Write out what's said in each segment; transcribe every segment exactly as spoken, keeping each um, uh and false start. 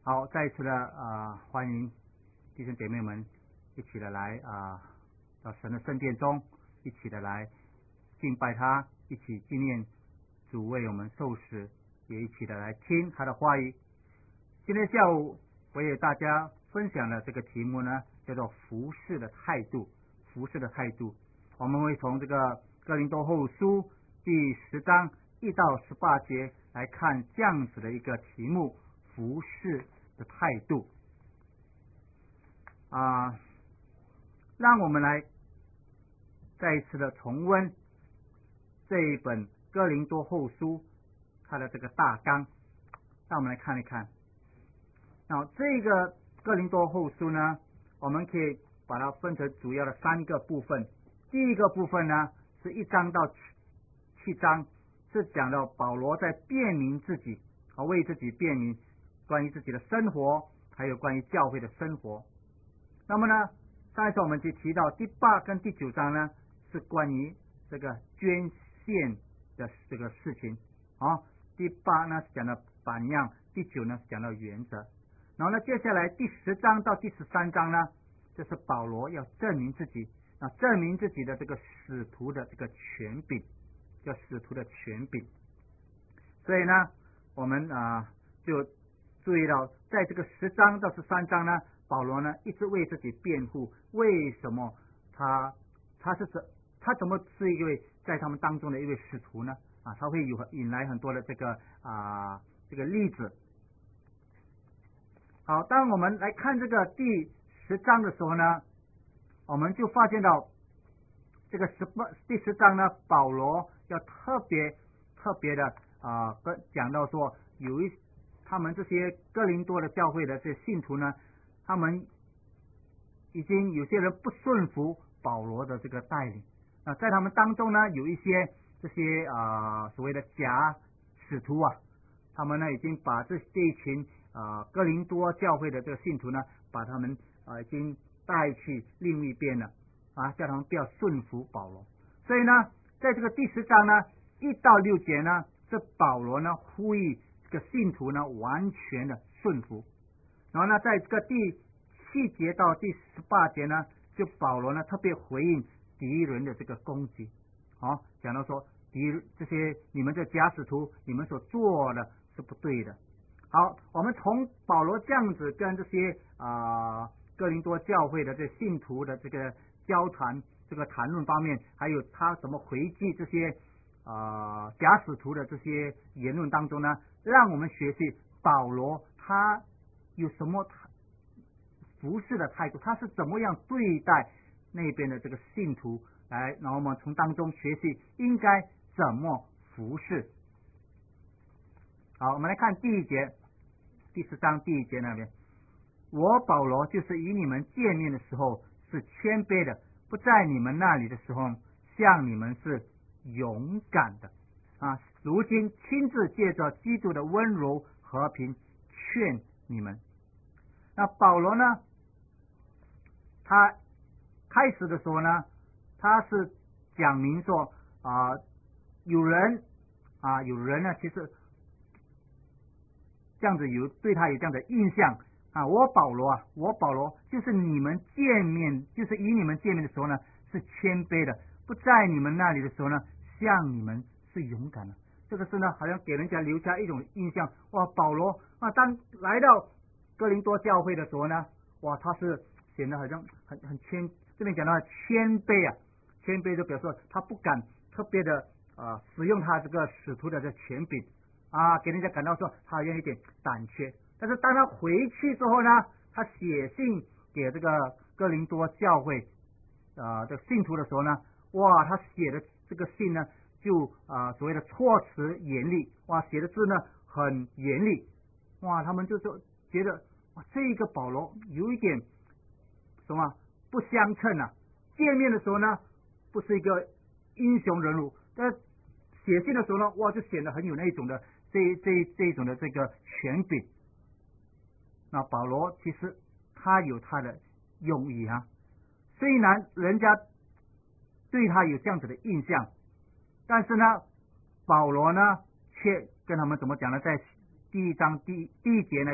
好，再一次的啊、呃，欢迎弟兄姐妹们一起的来啊、呃，到神的圣殿中，一起的来敬拜他，一起纪念主为我们受死，也一起的来听他的话语。今天下午我也大家分享的这个题目呢，叫做服事的态度。服事的态度，我们会从这个哥林多后书第十章一到十八节来看这样子的一个题目：服事的态度啊、呃，让我们来再一次的重温这一本哥林多后书它的这个大纲，让我们来看一看。那这个哥林多后书呢，我们可以把它分成主要的三个部分。第一个部分呢，是一章到七章，是讲到保罗在辨明自己啊，为自己辨明关于自己的生活，还有关于教会的生活。那么呢，上一次我们就提到第八跟第九章呢，是关于这个捐献的这个事情啊。第八呢是讲到榜样，第九呢是讲到原则。然后呢，接下来第十章到第十三章呢，就是保罗要证明自己啊，证明自己的这个使徒的这个权柄，叫使徒的权柄。所以呢，我们啊、呃、就注意到，在这个十章到十三章呢，保罗呢一直为自己辩护，为什么他他是怎他怎么是一位在他们当中的一位使徒呢？啊，他会有引来很多的这个啊、呃、这个例子。好，当我们来看这个第十章的时候呢，我们就发现到这个十八第十章呢，保罗要特别特别的啊，跟、呃、讲到说，有一他们这些哥林多的教会的这些信徒呢，他们已经有些人不顺服保罗的这个带领啊、呃，在他们当中呢，有一些这些啊、呃、所谓的假使徒啊，他们呢已经把这这一群啊、呃、哥林多教会的这个信徒呢，把他们啊、呃、已经带去另一边了啊，叫他们不要顺服保罗。所以呢，在这个第十章呢一到六节呢，这保罗呢呼吁这个信徒呢完全的顺服。然后呢，在这个第七节到第十八节呢，就保罗呢特别回应敌人的这个攻击，好、哦，讲到说敌这些你们这假使徒，你们所做的是不对的。好，我们从保罗这样子跟这些啊、呃、哥林多教会的这信徒的这个交谈、这个谈论方面，还有他怎么回击这些啊、呃、假使徒的这些言论当中呢，让我们学习保罗他有什么服事的态度，他是怎么样对待那边的这个信徒，来，然后我们从当中学习应该怎么服事。好，我们来看第一节，第十章第一节那边，我保罗就是与你们见面的时候是谦卑的，不在你们那里的时候像你们是勇敢的啊！如今亲自借着基督的温柔和平劝你们。那保罗呢，他开始的时候呢，他是讲明说啊、呃，有人啊，有人呢，其实这样子有对他有这样的印象啊，我保罗啊，我保罗就是你们见面，就是与你们见面的时候呢，是谦卑的，不在你们那里的时候呢，像你们是勇敢的。这个是呢，好像给人家留下一种印象，哇，保罗啊，当来到哥林多教会的时候呢，哇，他是显得好像很很谦，这边讲到谦卑啊，谦卑就表示他不敢特别的啊、呃、使用他这个使徒的这权柄啊，给人家感到说他有一点胆怯。但是当他回去之后呢，他写信给这个哥林多教会啊的、呃、信徒的时候呢，哇，他写的这个信呢，就啊、呃、所谓的措辞严厉，哇，写的字呢很严厉，哇，他们就说觉得哇，这个保罗有一点什么不相称啊，见面的时候呢不是一个英雄人物，但写信的时候呢，哇，就显得很有那种的这这这种的这个权柄。那保罗其实他有他的用意啊，虽然人家对他有这样子的印象，但是呢，保罗呢却跟他们怎么讲呢？在第一章第第一节那边，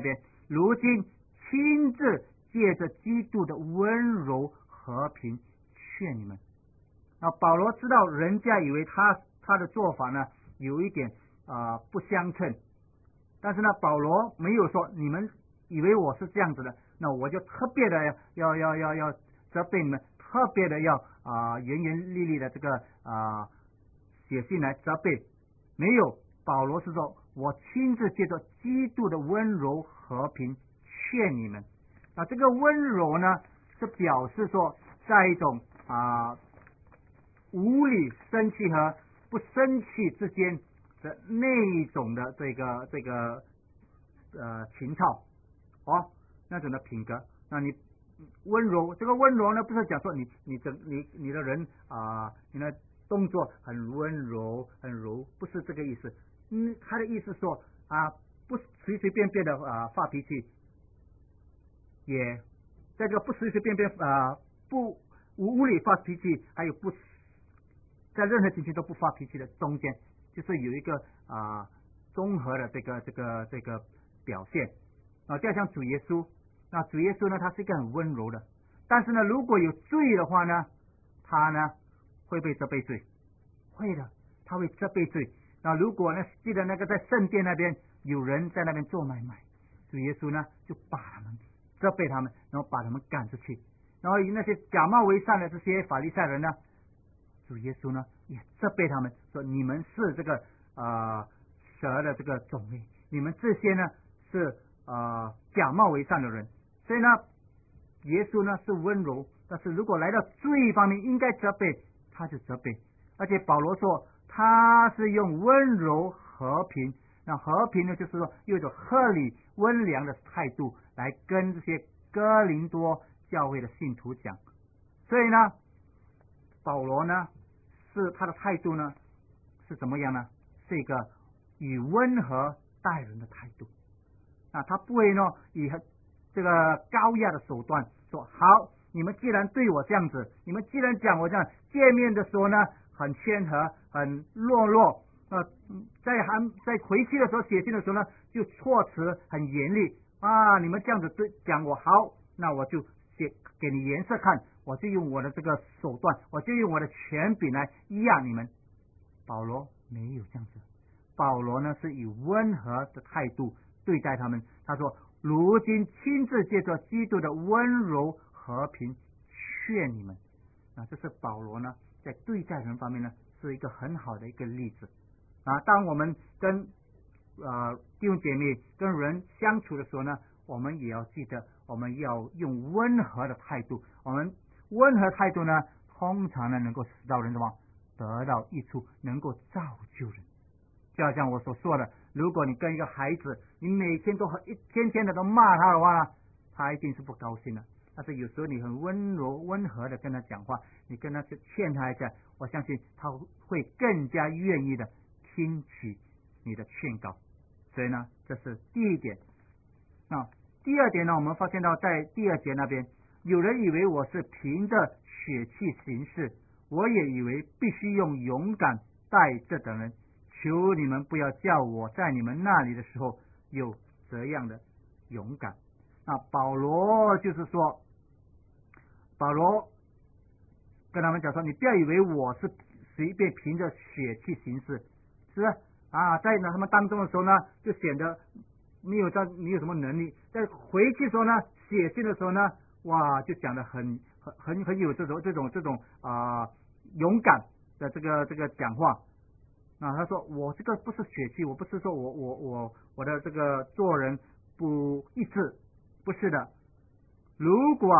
如今亲自借着基督的温柔和平劝你们。啊，保罗知道人家以为他他的做法呢有一点啊、呃、不相称，但是呢，保罗没有说你们以为我是这样子的，那我就特别的要要要要责备你们，特别的要啊、呃、严严厉厉的这个啊、呃、写信来责备。没有，保罗是说我亲自借着基督的温柔和平劝你们。那这个温柔呢，是表示说在一种啊、呃、无理生气和不生气之间的那一种的这个这个呃情操哦，那种的品格。那你温柔，这个温柔呢，不是讲说你你整你你的人啊、呃，你的动作很温柔很柔，不是这个意思。嗯，他的意思说啊，不随随便便的啊发脾气，也在这个不随随便便啊不无无理发脾气，还有不在任何情形都不发脾气的中间，就是有一个啊综合的这个这个这个表现啊，就像主耶稣。那主耶稣呢，他是一个很温柔的，但是呢，如果有罪的话呢，他呢会被责备罪，会的，他会责备罪。那如果呢，记得那个在圣殿那边有人在那边做买卖，主耶稣呢就把他们责备他们，然后把他们赶出去。然后那些假冒为善的这些法利赛人呢，主耶稣呢也责备他们，说你们是这个啊、呃、蛇的这个种类，你们这些呢是啊、呃、假冒为善的人。所以呢，耶稣呢是温柔，但是如果来到罪方面应该责备，他就责备。而且保罗说他是用温柔和平，那和平呢就是说用一种合理温良的态度来跟这些哥林多教会的信徒讲。所以呢，保罗呢是他的态度呢是怎么样呢？是一个以温和待人的态度啊，他不会呢以这个高压的手段说好，你们既然对我这样子，你们既然讲我这样，见面的时候呢很谦和很落落，呃，在还在回去的时候写信的时候呢就措辞很严厉啊，你们这样子对讲我好，那我就写给你颜色看，我就用我的这个手段，我就用我的权柄来压你们。保罗没有这样子，保罗呢是以温和的态度对待他们。他说如今亲自借着基督的温柔和平劝你们。那这是保罗呢在对待人方面呢是一个很好的一个例子啊。当我们跟呃弟兄姐妹跟人相处的时候呢，我们也要记得我们要用温和的态度。我们温和态度呢通常呢能够使到人什么得到益处，能够造就人。就好像我所说的，如果你跟一个孩子，你每天都一天天的都骂他的话呢，他一定是不高兴的。但是有时候你很温柔温和的跟他讲话，你跟他去劝他一下，我相信他会更加愿意的听取你的劝告。所以呢，这是第一点。那第二点呢，我们发现到在第二节那边，有人以为我是凭着血气行事，我也以为必须用勇敢待这等人。求你们不要叫我在你们那里的时候有这样的勇敢。那保罗就是说，保罗跟他们讲说，你不要以为我是随便凭着血气行事，是不是啊？在他们当中的时候呢，就显得没有这没有什么能力。在回去的时候呢，写信的时候呢，哇，就讲得很很很很有这种这种这种啊、呃、勇敢的这个这个讲话。啊，他说我这个不是血气，我不是说我我我我的这个做人不一致，不是的。如果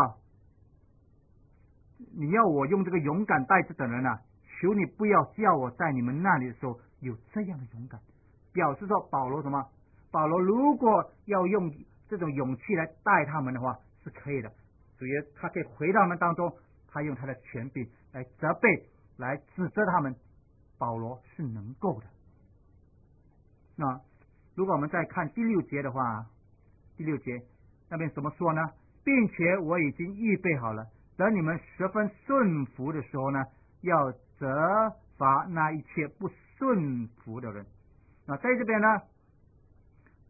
你要我用这个勇敢待这等人啊，求你不要叫我在你们那里的时候有这样的勇敢。表示说保罗什么？保罗如果要用这种勇气来待他们的话是可以的，主要他可以回到他们当中，他用他的权柄来责备来指责他们，保罗是能够的。那如果我们再看第六节的话，第六节那边怎么说呢？并且我已经预备好了，等你们十分顺服的时候呢，要责罚那一切不顺服的人。那在这边呢，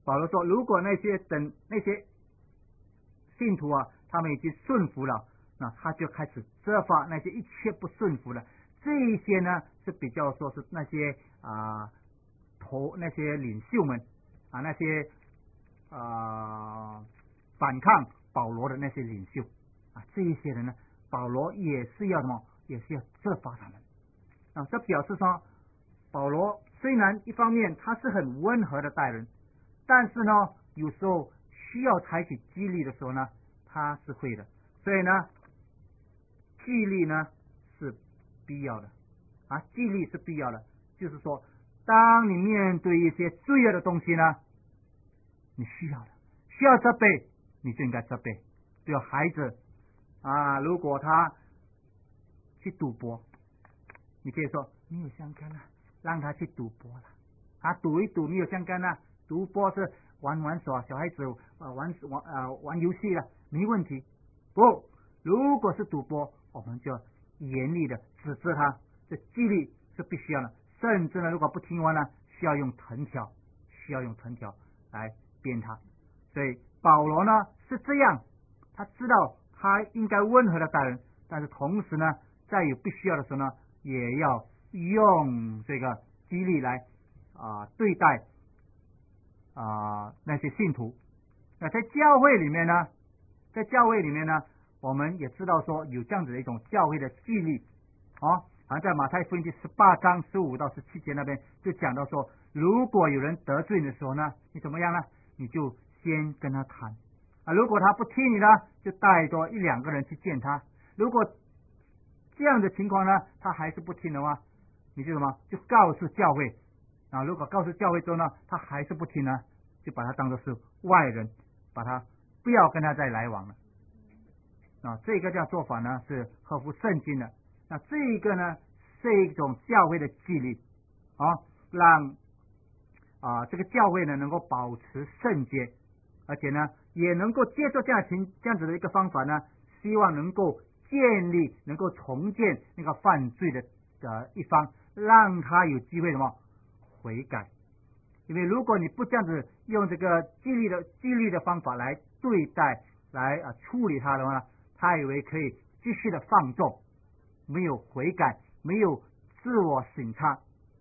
保罗说，如果那些等那些信徒啊，他们已经顺服了，那他就开始责罚那些一切不顺服的。这一些呢，是比较说是那些啊头那些领袖们啊，那些啊反抗保罗的那些领袖啊，这一些人呢，保罗也是要什么，也是要责罚他们啊。这表示说，保罗虽然一方面他是很温和的待人，但是呢，有时候需要采取激励的时候呢，他是会的。所以呢，激励呢是必要的啊，激励是必要的。就是说，当你面对一些罪恶的东西呢，你需要的，需要责备，你就应该责备。比如孩子啊，如果他去赌博，你可以说没有相干啊，让他去赌博了啊，赌一赌没有相干啊，赌博是玩玩耍，小孩子呃玩玩呃玩游戏了，没问题。不，如果是赌博，我们就要严厉的指责他，这纪律是必须要的。甚至呢，如果不听话呢，需要用藤条，需要用藤条来鞭他。所以保罗呢是这样，他知道他应该温和的待人，但是同时呢，在有必须要的时候呢，也要用这个激励来啊、呃、对待啊、呃、那些信徒。那在教会里面呢，在教会里面呢，我们也知道说有这样子的一种教会的纪律啊，好像在马太福音第十八章十五到十七节那边就讲到说，如果有人得罪的时候呢，你怎么样呢？你就先跟他谈啊，如果他不听你呢，就带多一两个人去见他。如果这样的情况呢，他还是不听的话，你就什么？就告诉教会啊。如果告诉教会之后呢，他还是不听呢，就把他当作是外人，把他不要跟他再来往了啊。这个这样做法呢是合乎圣经的。那这一个呢是一种教会的纪律啊，让啊这个教会呢能够保持圣洁，而且呢也能够接受这样情这样子的一个方法呢，希望能够建立能够重建那个犯罪的的一方，让他有机会什么悔改。因为如果你不这样子用这个纪律的纪律的方法来对待来啊处理他的话，他以为可以继续的放纵，没有悔改，没有自我省察，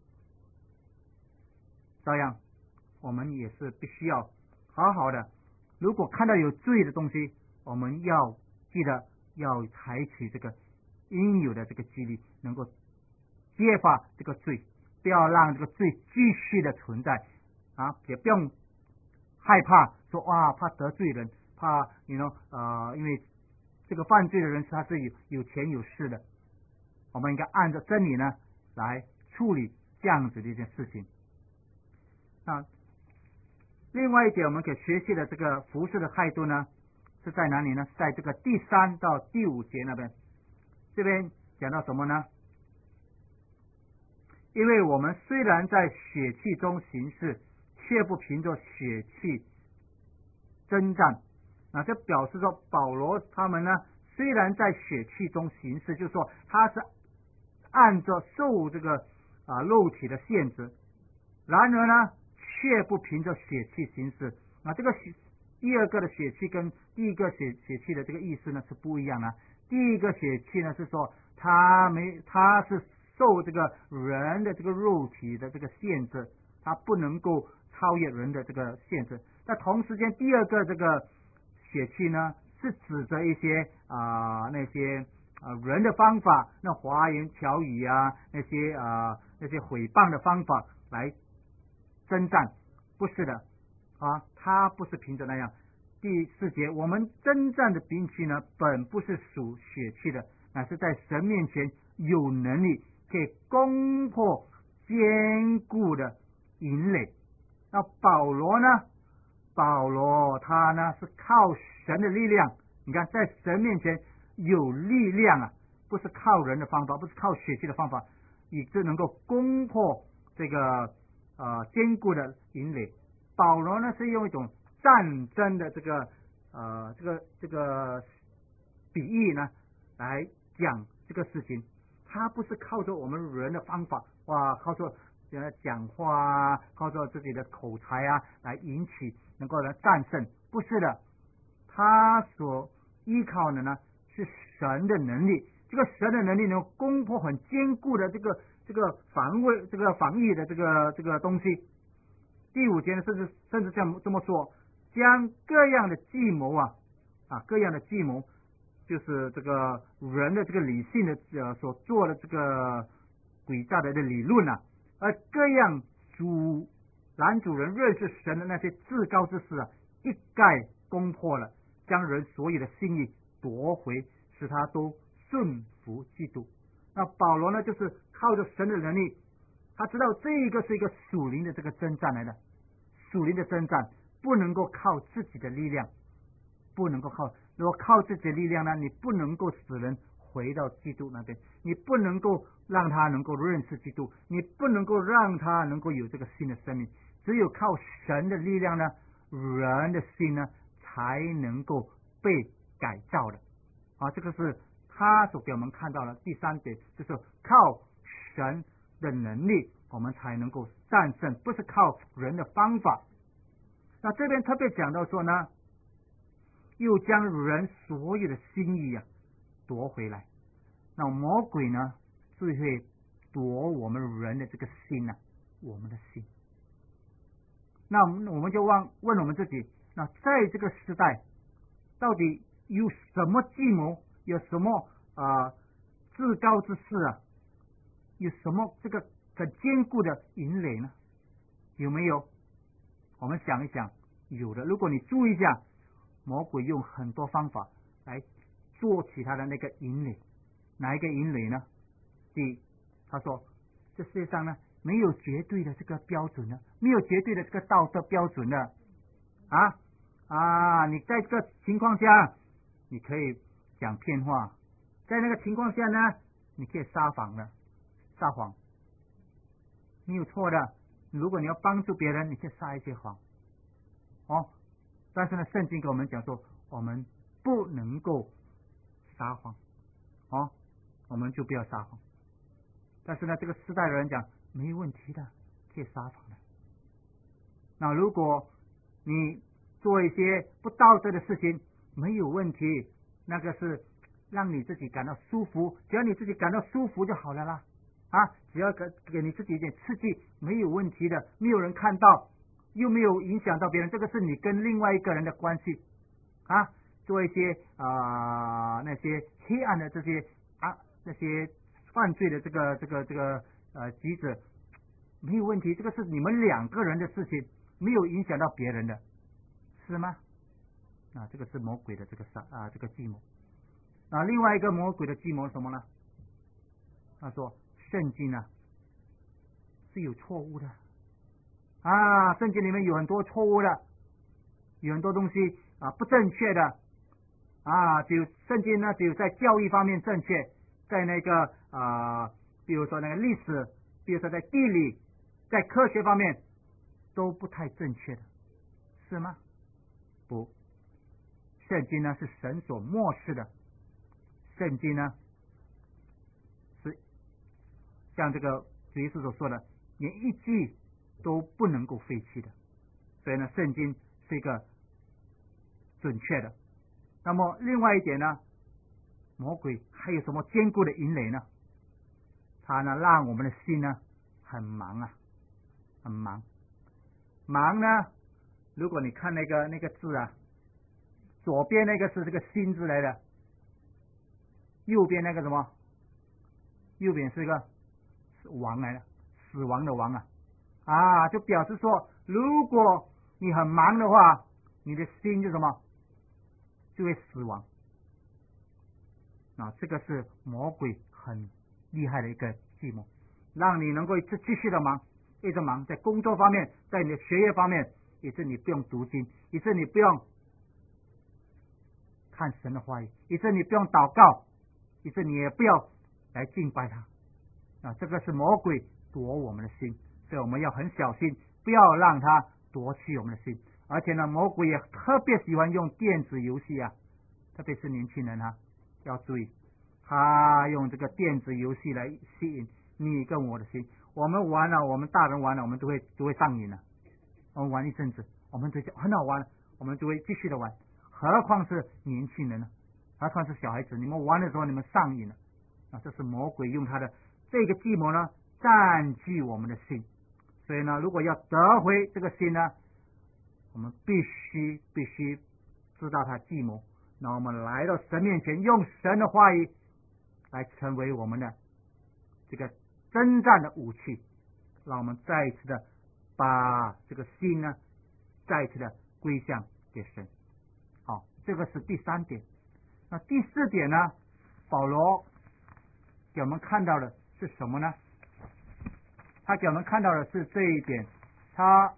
照样我们也是必须要好好的，如果看到有罪的东西，我们要记得要采取这个应有的这个纪律，能够揭发这个罪，不要让这个罪继续的存在啊，也不用害怕说哇怕得罪人，怕你 you know 呃因为这个犯罪的人他是有有钱有势的，我们应该按照真理呢来处理这样子的一件事情。那另外一点我们可以学习的这个服事的态度呢，是在哪里呢？在这个第三到第五节那边，这边讲到什么呢？因为我们虽然在血气中行事，却不凭着血气征战。那这表示说保罗他们呢，虽然在血气中行事，就是说他是按照受这个啊肉体的限制，然而呢却不凭着血气行事。啊，这个第二个的血气跟第一个血血气的这个意思呢是不一样的。第一个血气呢是说他没他是受这个人的这个肉体的这个限制，他不能够超越人的这个限制。那同时间第二个这个血气呢是指着一些啊、呃、那些啊、呃、人的方法，那花言巧语啊，那些啊、呃、那些毁谤的方法来征战，不是的啊，他不是凭着那样。第四节，我们征战的兵器呢，本不是属血气的，乃是在神面前有能力可以攻破坚固的营垒。那保罗呢？保罗他呢是靠神的力量，你看在神面前有力量啊，不是靠人的方法，不是靠血气的方法，以致能够攻破这个呃坚固的营垒。保罗呢是用一种战争的这个呃这个这个比喻呢来讲这个事情，他不是靠着我们人的方法，哇，靠着呃讲话啊，靠着自己的口才啊来引起，能够来战胜。不是的，他所依靠的呢是神的能力。这个神的能力能攻破很坚固的这个这个防卫、这个防御的这个这个东西。第五节呢，甚至甚至这样这么说，将各样的计谋啊啊各样的计谋，就是这个人的这个理性的呃所做的这个诡诈的的理论啊，而各样主男主人认识神的那些至高之事啊，一概攻破了，将人所有的心意夺回，使他都顺服基督。那保罗呢，就是靠着神的能力，他知道这一个是一个属灵的这个征战来的，属灵的征战不能够靠自己的力量，不能够靠，如果靠自己的力量呢，你不能够使人回到基督那边，你不能够让他能够认识基督，你不能够让他能够有这个新的生命。只有靠神的力量呢，人的心呢才能够被改造的啊！这个是他所给我们看到的第三点，就是靠神的能力，我们才能够战胜，不是靠人的方法。那这边特别讲到说呢，又将人所有的心意啊夺回来。那魔鬼呢，就会夺我们人的这个心啊，我们的心。那我们就问问我们自己，那在这个时代，到底有什么计谋，有什么啊、呃、至高之事啊，有什么这个很坚固的营垒呢？有没有？我们想一想，有的。如果你注意一下，魔鬼用很多方法来做起他的那个营垒。哪一个营垒呢？第一，他说这世界上呢没有绝对的这个标准呢，没有绝对的这个道德标准的啊啊！你在这个情况下，你可以讲骗话，在那个情况下呢，你可以撒谎了，撒谎没有错的。如果你要帮助别人，你可以撒一些谎哦。但是呢，圣经跟我们讲说，我们不能够撒谎哦，我们就不要撒谎。但是呢，这个时代的人讲没有问题的，可以撒谎的。那如果你做一些不道德的事情，没有问题，那个是让你自己感到舒服，只要你自己感到舒服就好了啦。啊，只要给给你自己一点刺激，没有问题的，没有人看到，又没有影响到别人，这个是你跟另外一个人的关系啊。做一些啊、呃、那些黑暗的这些啊那些犯罪的这个这个这个呃机制，没有问题，这个是你们两个人的事情，没有影响到别人的，是吗？啊，这个是魔鬼的这个啊这个计谋。啊，另外一个魔鬼的计谋是什么呢？他说圣经呢是有错误的啊，圣经里面有很多错误的，有很多东西啊不正确的啊，只有圣经呢只有在教育方面正确，在那个啊，比如说那个历史，比如说在地理，在科学方面都不太正确的，是吗？不，圣经呢是神所漠视的，圣经呢是像这个主耶稣所说的，连一句都不能够废弃的，所以呢，圣经是一个准确的。那么另外一点呢，魔鬼还有什么坚固的营垒呢？他呢让我们的心呢很忙啊，很忙。忙呢，如果你看那个那个字啊，左边那个是这个心字来的，右边那个什么？右边是一个亡来的，死亡的亡啊啊，就表示说，如果你很忙的话，你的心就什么？就会死亡啊！这个是魔鬼很厉害的一个计谋，让你能够一直继续的忙，一直忙，在工作方面，在你的学业方面，以致你不用读经，以致你不用看神的话语，以致你不用祷告，以致你也不要来敬拜他啊！这个是魔鬼夺我们的心，所以我们要很小心，不要让他夺去我们的心。而且呢，魔鬼也特别喜欢用电子游戏啊，特别是年轻人啊，要注意，他用这个电子游戏来吸引你跟我的心。 我们玩了，我们大人玩了，我们都会都会上瘾了。我们玩一阵子，我们就觉得很好玩，我们就会继续的玩。何况是年轻人呢？何况是小孩子？你们玩的时候，你们上瘾了啊！这是魔鬼用他的这个计谋呢，占据我们的心。所以呢，如果要得回这个心呢，我们必须必须知道他计谋。那我们来到神面前，用神的话语来成为我们的这个征战的武器，让我们再一次的把这个心呢，再一次的归向给神。好，这个是第三点。那第四点呢，保罗给我们看到的是什么呢？他给我们看到的是这一点，他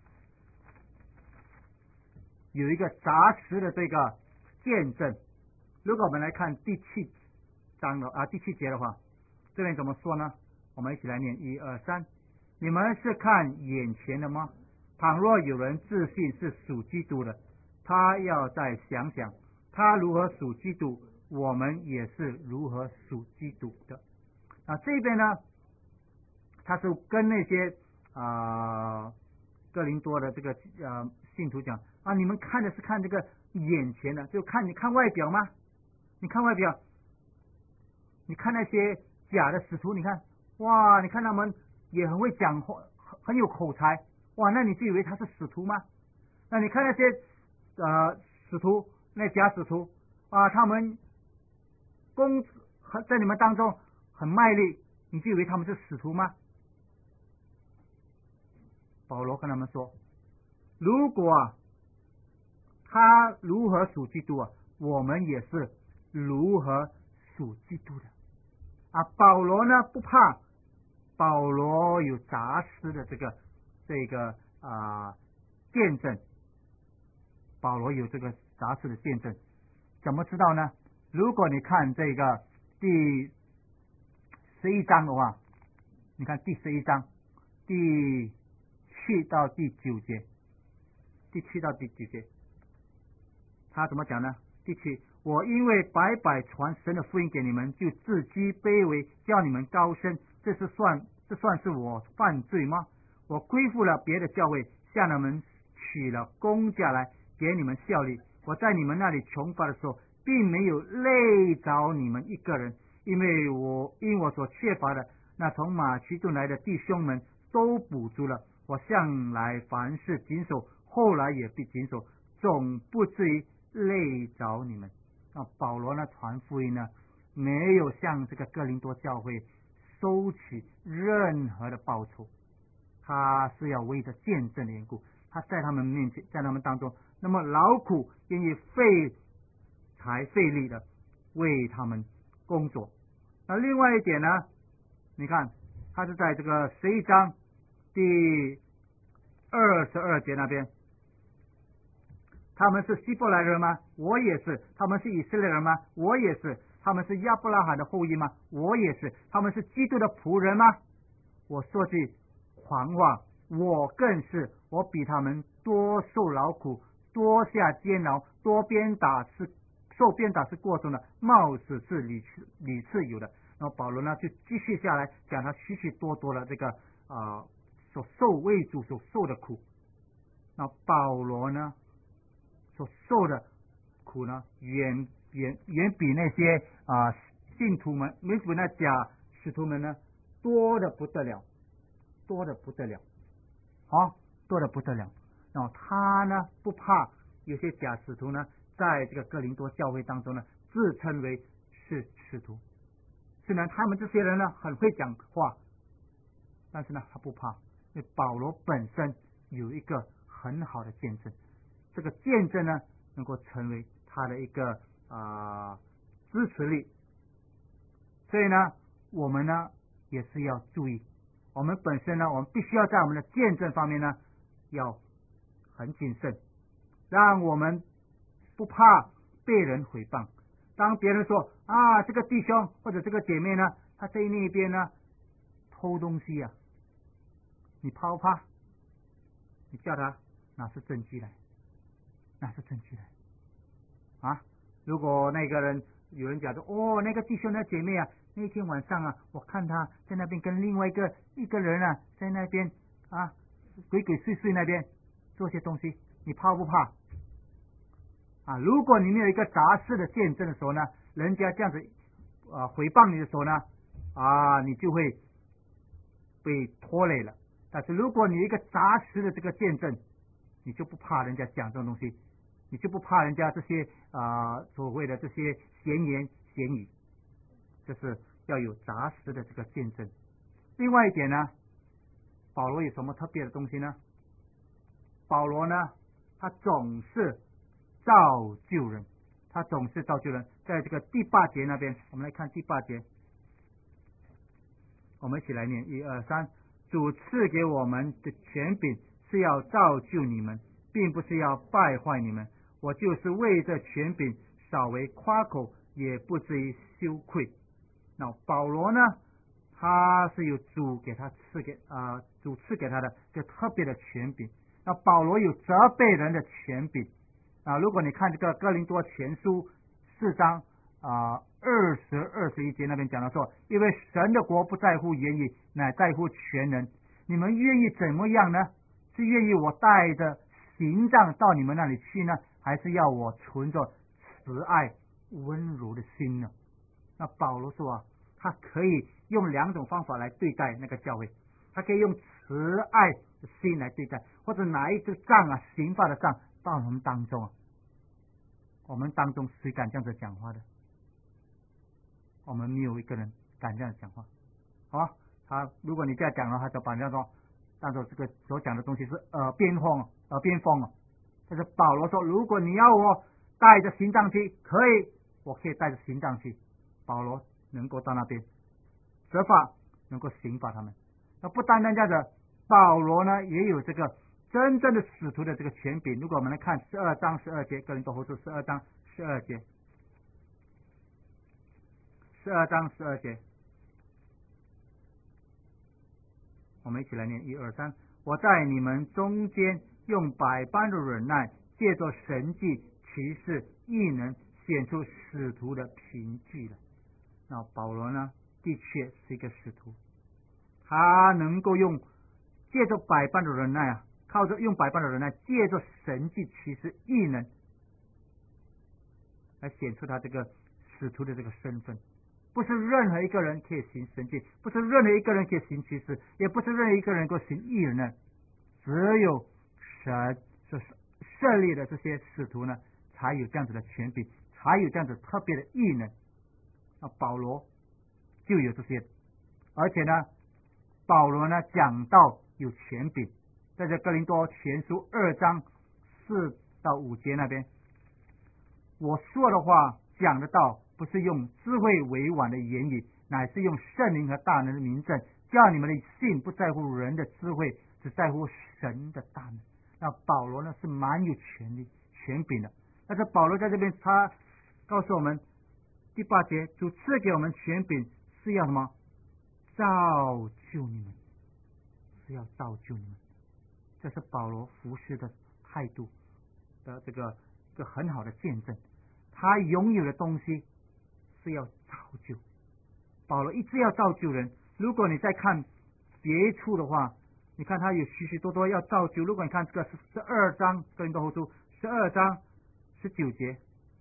有一个杂食的这个见证。如果我们来看第七章的啊第七节的话，这边怎么说呢？我们一起来念一二三。你们是看眼前的吗？倘若有人自信是属基督的，他要再想想，他如何属基督，我们也是如何属基督的。啊，这边呢，他是跟那些啊、呃、哥林多的这个呃信徒讲啊，你们看的是看这个眼前的，就看你看外表吗？你看外表，你看那些假的使徒，你看哇，你看他们也很会讲话，很有口才，哇，那你就以为他是使徒吗？那你看那些呃使徒，那假使徒啊，他们工在你们当中很卖力，你就以为他们是使徒吗？保罗跟他们说，如果、啊、他如何属基督啊，我们也是如何属基督的啊。保罗呢不怕，保罗有杂事的这个这个啊见证，保罗有这个杂事的见证，怎么知道呢？如果你看这个第十一章的话，你看第十一章第七到第九节，第七到第九节，他怎么讲呢？第七，我因为白白传神的福音给你们，就自居卑微，叫你们高升，这是算这算是我犯罪吗？我归附了别的教会，向他们取了工价来给你们效力。我在你们那里穷乏的时候，并没有累着你们一个人，因为我因我所缺乏的，那从马其顿来的弟兄们都补足了。我向来凡事谨守，后来也必谨守，总不至于累着你们。那保罗呢传福音呢，没有向这个哥林多教会收取任何的报酬，他是要为着见证的缘故，他在他们面前，在他们当中，那么劳苦愿意费财费力的为他们工作。那另外一点呢，你看他是在这个十一章第二十二节那边，他们是希伯来人吗？我也是。他们是以色列人吗？我也是。他们是亚伯拉罕的后裔吗？我也是。他们是基督的仆人吗？我说句狂话，我更是，我比他们多受劳苦，多下监牢，多鞭打，是受鞭打是过重的，冒死是屡次屡次有的。那么保罗呢就继续下来讲他许许多多的这个啊、呃、所受为主所受的苦。那保罗呢所受的苦呢，远远远比那些啊、呃、信徒们，没比那假使徒们呢多的不得了，多的不得了，啊，多的不得了。然后他呢不怕有些假使徒呢，在这个哥林多教会当中呢，自称为是使徒。虽然他们这些人呢很会讲话，但是呢他不怕，因为保罗本身有一个很好的见证，这个见证呢能够成为他的一个啊、呃、支持力。所以呢我们呢也是要注意，我们本身呢我们必须要在我们的见证方面呢要很谨慎，让我们不怕被人诽谤。当别人说啊这个弟兄或者这个姐妹呢他在那边呢偷东西啊，你怕不怕？你叫他拿出证据来，拿出证据来啊！如果那个人有人讲说哦那个弟兄那姐妹啊那天晚上啊，我看他在那边跟另外一个一个人啊，在那边啊鬼鬼祟祟那边做些东西，你怕不怕？啊，如果你没有一个杂事的见证的时候呢，人家这样子啊诽谤你的时候呢，啊，你就会被拖累了。但是如果你有一个杂实的这个见证，你就不怕人家讲这种东西，你就不怕人家这些啊、呃、所谓的这些闲言闲语，就是要有杂实的这个见证。另外一点呢，保罗有什么特别的东西呢？保罗呢，他总是造就人，他总是造就人。在这个第八节那边，我们来看第八节，我们一起来念一二三。主赐给我们的权柄是要造就你们，并不是要败坏你们。我就是为这权柄稍微夸口，也不至于羞愧。那保罗呢，他是有主给他赐给啊、呃，主赐给他的这特别的权柄。那保罗有责备人的权柄啊。如果你看这个哥林多前书四章啊二十二十一节那边讲到说，因为神的国不在乎言语，乃在乎全人。你们愿意怎么样呢？是愿意我带着行杖到你们那里去呢，还是要我存着慈爱温柔的心呢？那保罗说啊，他可以用两种方法来对待那个教会，他可以用慈爱的心来对待，或者拿一个杖啊，刑罚的杖到我们当中啊。我们当中谁敢这样子讲话的？我们没有一个人敢这样讲话。好，他如果你这样讲的话，就把人家说当做这个所讲的东西是耳边风，耳边风啊。但是保罗说，如果你要我带着刑杖去，可以，我可以带着刑杖去。保罗能够到那边责罚，能够刑罚他们。那不单单这样子，保罗呢也有这个真正的使徒的这个权柄。如果我们来看十二章十二节，哥林多后书十二章十二节，十二章十二节，我们一起来念一二三。我在你们中间用百般的忍耐，借着神迹奇事亦能显出使徒的凭据了。那保罗呢，的确是一个使徒，他能够用借着百般的忍耐啊，靠着用百般的忍耐，借着神迹奇事亦能来显出他这个使徒的这个身份。不是任何一个人可以行神迹，不是任何一个人可以行奇事，也不是任何一个人能够行异能，只有神所设立的这些使徒呢，才有这样子的权柄，才有这样子特别的异能。那保罗就有这些，而且呢，保罗呢讲到有权柄，在这哥林多前书二章四到五节那边，我说的话讲的道，不是用智慧委婉的言语，乃是用圣灵和大能的明证，叫你们的信不在乎人的智慧，只在乎神的大能。那保罗呢是蛮有权力权柄的，但是保罗在这边他告诉我们第八节，主赐给我们权柄是要什么？造就你们，是要造就你们。这是保罗服侍的态度的这个一个很好的见证。他拥有的东西是要造就，保罗一直要造就人。如果你再看别处的话，你看他有许许多多要造就。如果你看这个是十二章哥林多后书十二章十九节，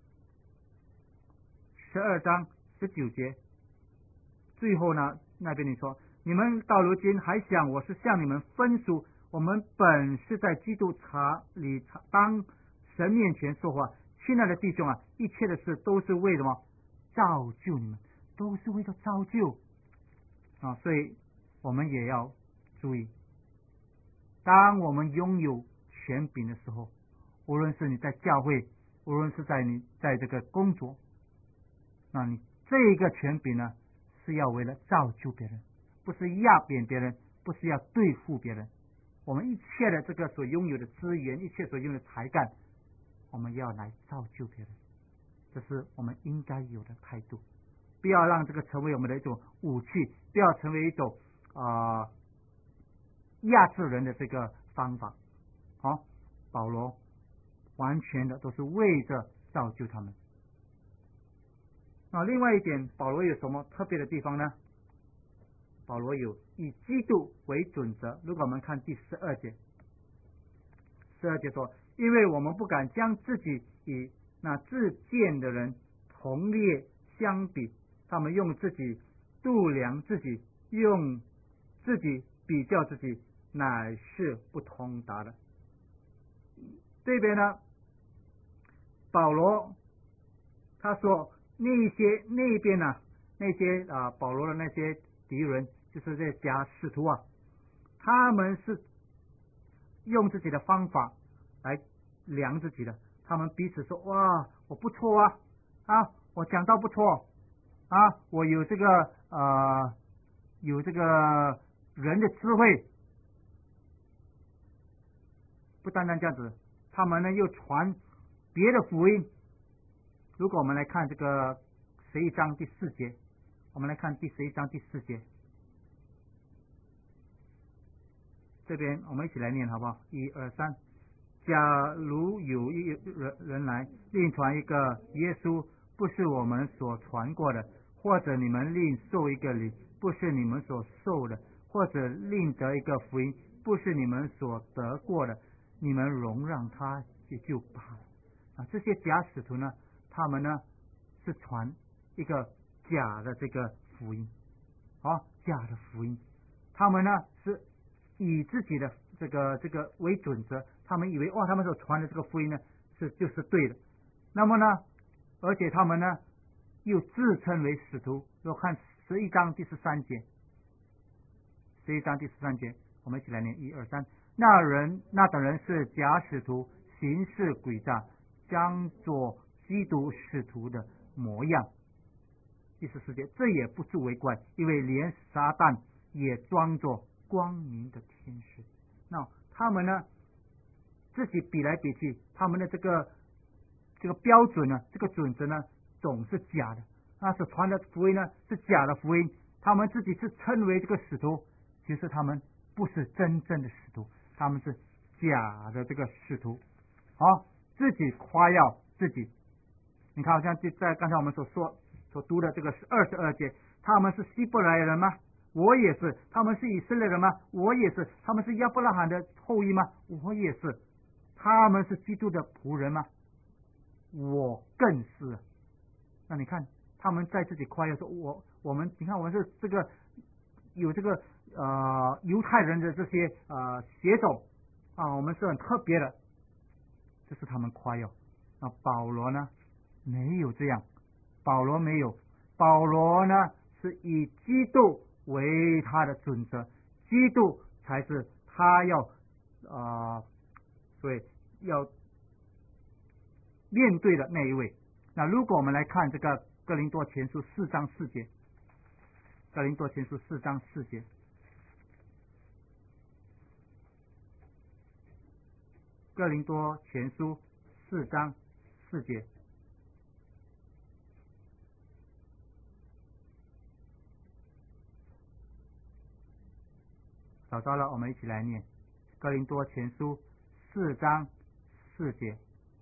十二章十九节，最后呢那边你说，你们到如今还想我是向你们分属，我们本是在基督查里当神面前说话。亲爱的弟兄啊，一切的事都是为什么？造就你们，都是为了造就啊！所以我们也要注意，当我们拥有权柄的时候，无论是你在教会，无论是在你在这个工作，那你这一个权柄呢，是要为了造就别人，不是压扁别人，不是要对付别人。我们一切的这个所拥有的资源，一切所拥有的才干，我们要来造就别人，这是我们应该有的态度。不要让这个成为我们的一种武器，不要成为一种啊、呃、压制人的这个方法。好，保罗完全的都是为着造就他们。 啊，另外一点，保罗有什么特别的地方呢？保罗有以基督为准则。如果我们看第十二节，十二节说，因为我们不敢将自己与那自荐的人同列相比，他们用自己度量自己，用自己比较自己，乃是不通达的。这边呢，保罗他说那些那边呢、啊，那些啊保罗的那些敌人，就是这假使徒啊，他们是用自己的方法来量自己的，他们彼此说，哇，我不错啊，啊，我讲道不错啊，我有这个呃有这个人的智慧。不单单这样子，他们呢又传别的福音。如果我们来看这个十一章第四节，我们来看第十一章第四节，这边我们一起来念好不好？一二三。假如有一人人来另传一个耶稣不是我们所传过的，或者你们另受一个礼不是你们所受的，或者另得一个福音不是你们所得过的，你们容让他也就罢了。啊，这些假使徒呢，他们呢是传一个假的这个福音，啊，假的福音，他们呢是以自己的这个这个为准则，他们以为哇，他们所传的这个福音呢是就是对的。那么呢，而且他们呢又自称为使徒。要看十一章第十三节，十一章第十三节，我们一起来念一二三。那人那等人是假使徒，行事诡诈，将做基督使徒的模样。第十四节，这也不足为怪，因为连撒旦也装作光明的天使。那他们呢自己比来比去，他们的这个这个标准呢，这个准则呢总是假的，那所传的福音呢是假的福音，他们自己是称为这个使徒，其实他们不是真正的使徒，他们是假的这个使徒，好，自己夸耀自己。你看好像就在刚才我们所说所读的这个是二十二节，他们是希伯来人吗？我也是。他们是以色列人吗？我也是。他们是亚伯拉罕的后裔吗？我也是。他们是基督的仆人吗？我更是。那你看他们在自己夸耀说，我我们你看我们是这个有这个呃犹太人的这些呃血种啊，我们是很特别的，这是他们夸耀。那保罗呢没有这样，保罗没有，保罗呢是以基督为他的准则，基督才是他要啊、呃，所以要面对的那一位。那如果我们来看这个哥林多前书四章四节，哥林多前书四章四节，哥林多前书四章四节，找到了，我们一起来念哥林多前书四章四节，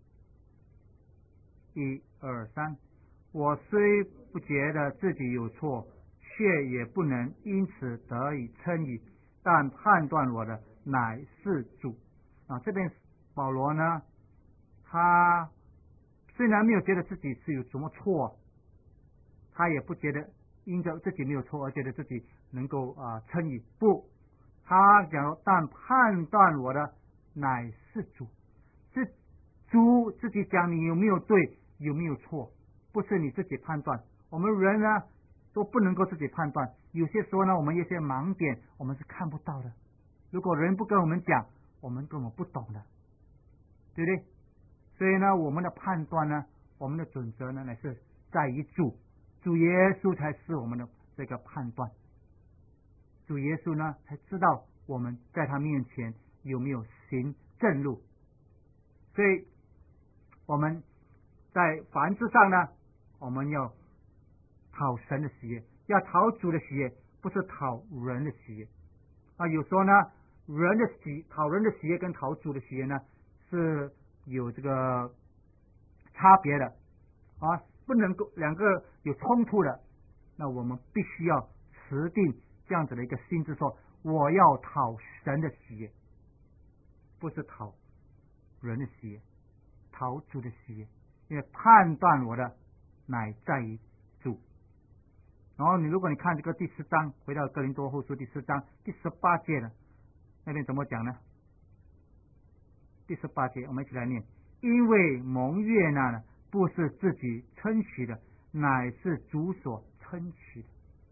一二三。我虽不觉得自己有错，却也不能因此得以称义，但判断我的乃是主。啊，这边保罗呢，他虽然没有觉得自己是有什么错，他也不觉得因着自己没有错而觉得自己能够啊称义，不，他讲但判断我的乃是主。是主自己讲你有没有对，有没有错，不是你自己判断。我们人呢都不能够自己判断，有些时候呢我们有些盲点我们是看不到的，如果人不跟我们讲，我们根本不懂的，对不对？所以呢我们的判断呢，我们的准则呢乃是在于主，主耶稣才是我们的这个判断，主耶稣呢才知道我们在他面前有没有行正路。所以我们在凡事上呢，我们要讨神的喜悦，要讨主的喜悦，不是讨人的喜悦啊。有时候呢，人的喜讨人的喜悦跟讨主的喜悦呢是有这个差别的啊。 不能够两个有冲突的，那我们必须要持定这样子的一个心智，说我要讨神的喜悦，不是讨人的喜悦，讨主的喜悦，因为判断我的乃在于主。然后你如果你看这个第四章，回到哥林多后书第四章第十八节呢，那边怎么讲呢？第十八节我们一起来念：因为蒙悦纳呢，不是自己称许的，乃是主所称许的。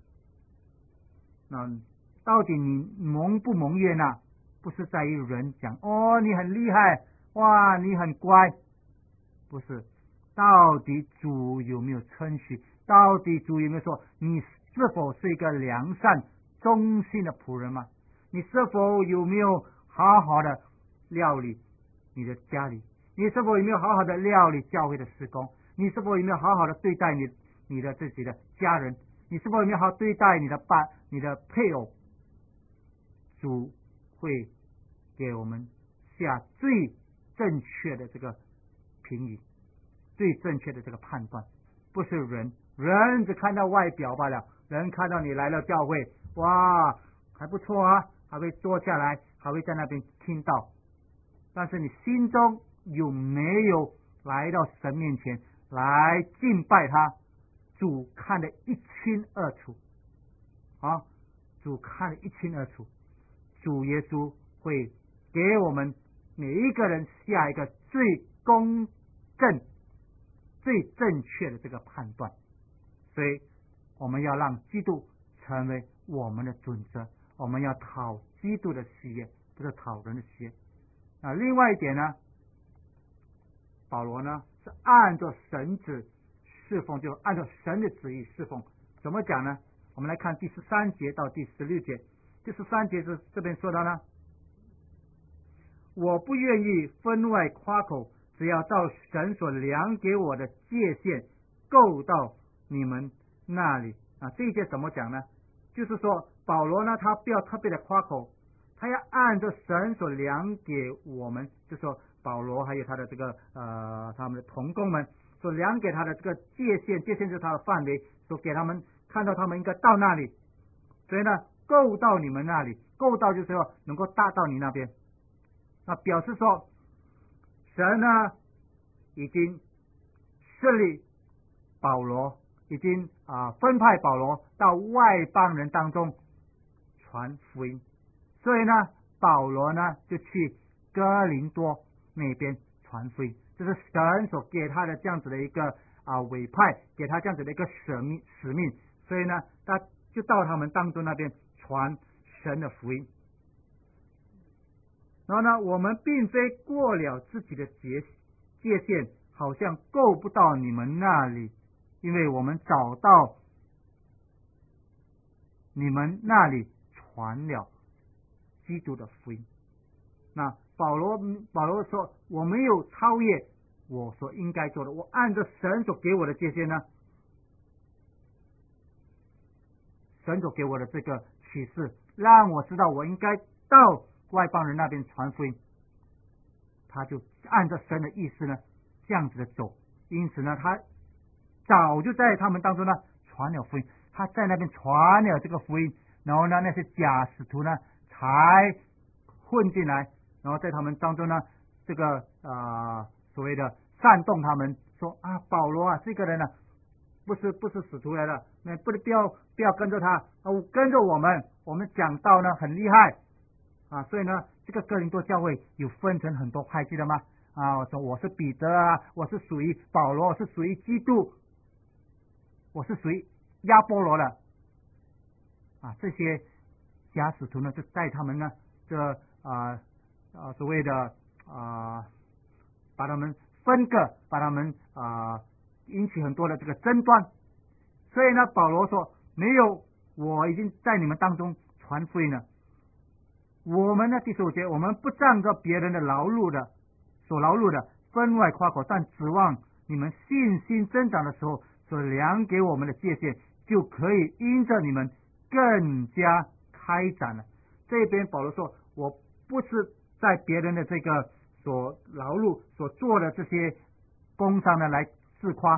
那到底你蒙不蒙悦纳，不是在于人讲哦你很厉害，哇你很乖，不是，到底主有没有称许？到底主有没有说你是否是一个良善忠心的仆人吗？你是否有没有好好的料理你的家里？你是否有没有好好的料理教会的事工？你是否有没有好好的对待你你的自己的家人？你是否有没有好好对待你的伴、你的配偶？主会给我们下最正确的这个评语，最正确的这个判断，不是人，人只看到外表罢了，人看到你来了教会，哇，还不错啊，还会坐下来，还会在那边听到，但是你心中有没有来到神面前来敬拜他？主看得一清二楚啊，主看得一清二楚。主耶稣会给我们每一个人下一个最公正、最正确的这个判断，所以我们要让基督成为我们的准则，我们要讨基督的喜悦，不是讨人的喜悦。啊，另外一点呢，保罗呢是按照神旨侍奉，就按照神的旨意侍奉。怎么讲呢？我们来看第十三节到第十六节。第十三节是这边说到呢，我不愿意分外夸口，只要照神所量给我的界限够到你们那里啊。这一节怎么讲呢？就是说保罗呢，他不要特别的夸口，他要按照神所量给我们，就说保罗还有他的这个呃他们的同工们所量给他的这个界限，界限就是他的范围，所给他们看到他们应该到那里，所以呢够到你们那里，够到就是说能够达到你那边，那表示说神呢已经设立保罗，已经啊、呃、分派保罗到外邦人当中传福音，所以呢保罗呢就去哥林多那边传福音，这是神所给他的这样子的一个啊、呃、委派，给他这样子的一个使命使命，所以呢他就到他们当中那边传神的福音。然后呢，我们并非过了自己的界界限，好像够不到你们那里，因为我们找到你们那里传了基督的福音。那保罗保罗说，我没有超越我所应该做的，我按照神所给我的界限呢，神所给我的这个启示，让我知道我应该到外邦人那边传福音，他就按照神的意思呢这样子的走，因此呢他早就在他们当中呢传了福音，他在那边传了这个福音，然后呢那些假使徒呢才混进来，然后在他们当中呢这个啊、呃、所谓的煽动他们说啊保罗啊这个人呢不是不是使徒来的，那不不要不要跟着他，哦跟着我们，我们讲道呢很厉害啊，所以呢这个哥林多教会有分成很多派系的吗？啊，我说我是彼得啊，我是属于保罗，我是属于基督，我是属于亚波罗的啊，这些假使徒呢就带他们呢这啊啊所谓的啊把他们分割，把他们啊引起很多的这个争端，所以呢保罗说没有，我已经在你们当中传福音了。我们呢第十五节，我们不仗着别人的劳碌的所劳碌的分外夸口，但指望你们信心增长的时候所量给我们的界限，就可以因着你们更加开展了。这边保罗说，我不是在别人的这个所劳碌所做的这些工上呢来自夸，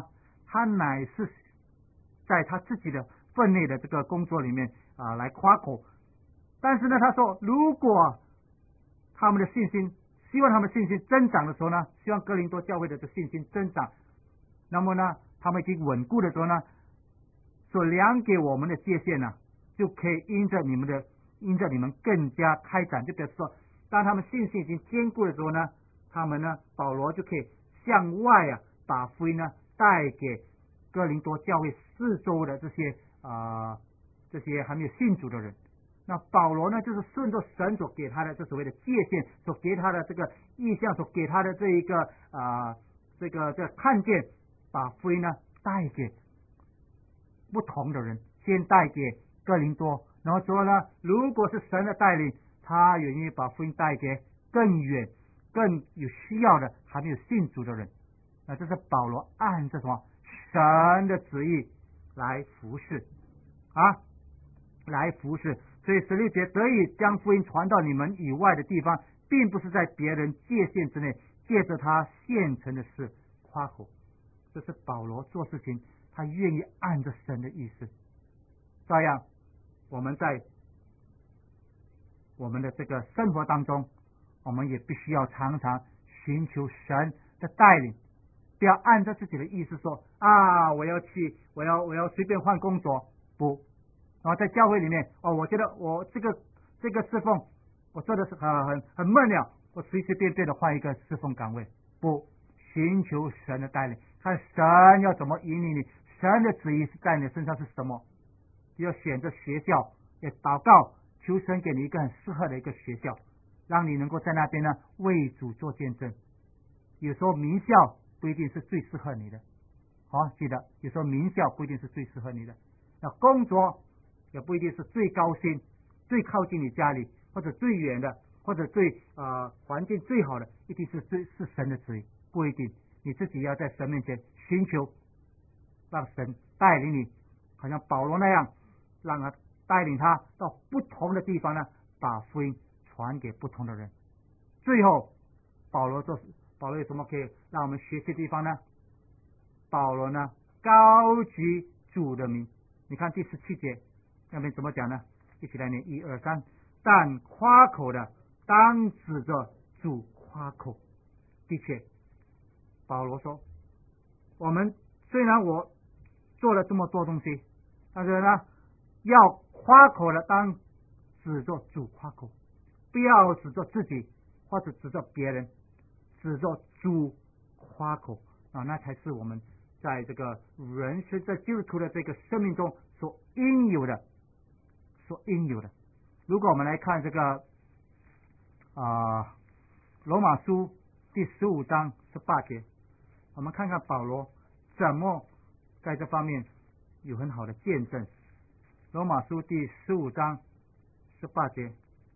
他乃是在他自己的分内的这个工作里面啊、呃、来夸口。但是呢，他说，如果他们的信心，希望他们信心增长的时候呢，希望哥林多教会的这信心增长，那么呢，他们已经稳固的时候呢，所量给我们的界限呢，就可以因着你们的，因着你们更加开展。就比如说，当他们信心已经坚固的时候呢，他们呢，保罗就可以向外啊，把福音呢带给哥林多教会四周的这些啊、呃、这些还没有信主的人。那保罗呢，就是顺着神所给他的这所谓的界限，所给他的这个意向，所给他的这一个啊、呃、这个这个看见，把福音呢带给不同的人，先带给哥林多，然后说呢，如果是神的带领，他愿意把福音带给更远、更有需要的还没有信主的人。那这是保罗按着什么神的旨意来服侍啊，来服侍。所以十六节得以将福音传到你们以外的地方，并不是在别人界限之内，借着他现成的事夸口。这是保罗做事情，他愿意按着神的意思。照样，我们在我们的这个生活当中，我们也必须要常常寻求神的带领，不要按照自己的意思说啊，我要去，我要我要随便换工作，不。然后在教会里面，哦，我觉得我这个这个侍奉，我做的是很很很闷了，我随随便便的换一个侍奉岗位，不，寻求神的带领，看神要怎么引领你，神的旨意是在你身上是什么，要选择学校，也祷告求神给你一个很适合的一个学校，让你能够在那边呢为主做见证。有时候名校不一定是最适合你的，好，记得有时候名校不一定是最适合你的，那工作也不一定是最高薪、最靠近你家里，或者最远的，或者最呃环境最好的，一定是最是神的旨意，不一定。你自己要在神面前寻求，让神带领你，好像保罗那样，让他带领他到不同的地方呢，把福音传给不同的人。最后，保罗做保罗有什么可以让我们学习的地方呢？保罗呢高举主的名，你看第十七节那边怎么讲呢？一起来念，一二三。但夸口的当指着主夸口。的确，保罗说，我们虽然我做了这么多东西，但是呢，要夸口的当指着主夸口，不要指着自己或者指着别人，指着主夸口啊，那才是我们在这个人生在基督徒的这个生命中所应有的，所应有的。如果我们来看这个啊罗马书第十五章十八节，我们看看保罗怎么在这方面有很好的见证。罗马书第十五章十八节，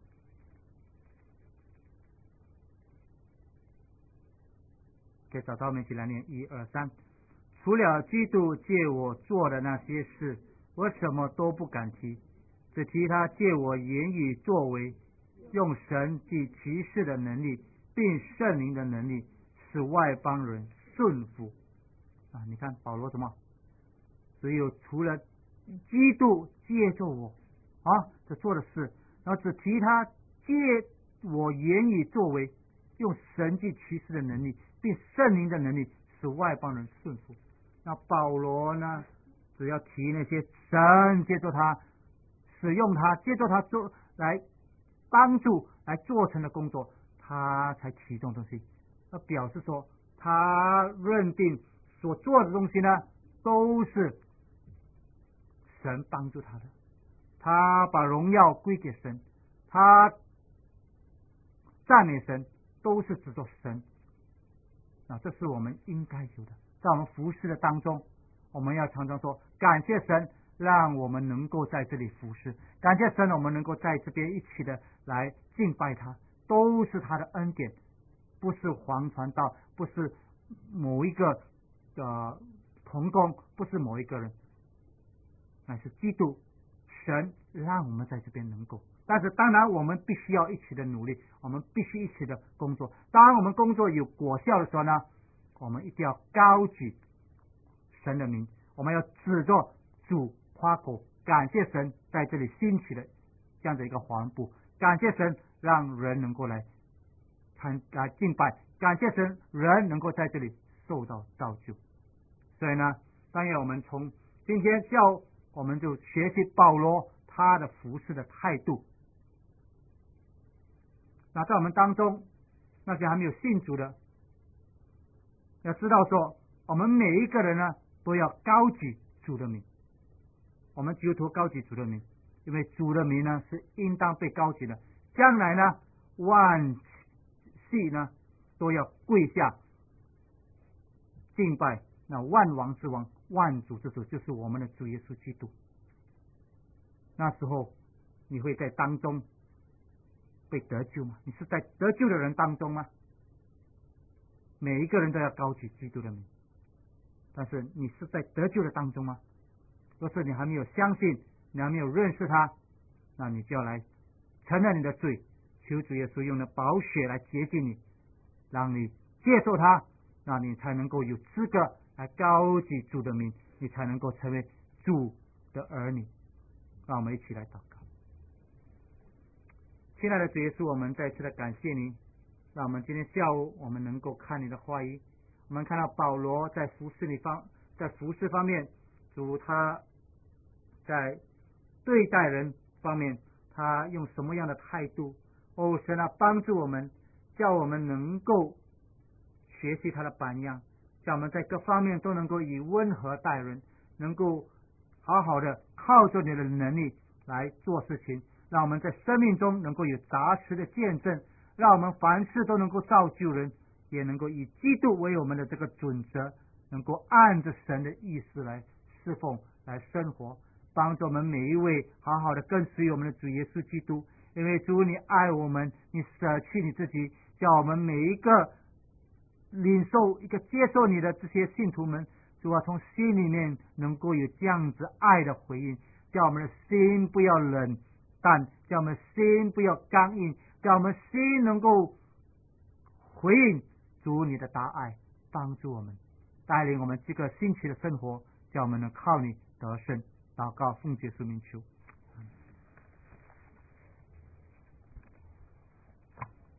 可以找到我们一起来念，一二三。除了基督借我做的那些事，我什么都不敢提，只提他借我言语作为，用神及启示的能力，并圣灵的能力，使外邦人顺服。啊，你看保罗什么？只有除了基督借着我啊，这做的事，然后只提他借我言语作为，用神迹启示的能力，并圣灵的能力，使外邦人顺服。那保罗呢，只要提那些神借助他使用他借助他做来帮助来做成的工作，他才提这种东西。那表示说他认定所做的东西呢，都是神帮助他的，他把荣耀归给神，他赞美神，都是指着神。啊，这是我们应该有的。在我们服侍的当中，我们要常常说感谢神，让我们能够在这里服侍，感谢神，我们能够在这边一起的来敬拜他，都是他的恩典，不是黄传道，不是某一个呃同工，不是某一个人，乃是基督神让我们在这边能够。但是当然我们必须要一起的努力，我们必须一起的工作。当我们工作有果效的时候呢，我们一定要高举神的名，我们要指着主夸口，感谢神在这里兴起的这样的一个环部，感谢神让人能够来参来敬拜，感谢神人能够在这里受到造就。所以呢，当然我们从今天下午我们就学习保罗他的服事的态度。那在我们当中那些还没有信主的，要知道说我们每一个人呢都要高举主的名，我们基督徒高举主的名，因为主的名呢是应当被高举的，将来呢万系呢都要跪下敬拜那万王之王万主之主，就是我们的主耶稣基督。那时候你会在当中被得救吗？你是在得救的人当中吗？每一个人都要高举基督的名，但是你是在得救的当中吗？若是你还没有相信，你还没有认识他，那你就要来承认你的罪，求主耶稣用的宝血来洁净你，让你接受他，那你才能够有资格来高举主的名，你才能够成为主的儿女。让我们一起来祷告。亲爱的主耶稣，我们再次的感谢你，让我们今天下午我们能够看你的话语。我们看到保罗在服事里方在服事方面，主他在对待人方面他用什么样的态度。哦，神啊，帮助我们，叫我们能够学习他的榜样，叫我们在各方面都能够以温和待人，能够好好的靠着你的能力来做事情，让我们在生命中能够有扎实的见证，让我们凡事都能够造就人，也能够以基督为我们的这个准则，能够按着神的意思来侍奉来生活，帮助我们每一位好好的跟随我们的主耶稣基督。因为主你爱我们，你舍弃你自己，叫我们每一个领受一个接受你的这些信徒们，主啊，从心里面能够有这样子爱的回应，叫我们的心不要冷淡，叫我们心不要刚硬，叫我们心能够回应主你的大爱，帮助我们，带领我们这个新奇的生活，叫我们能靠你得胜。祷告奉耶稣名求。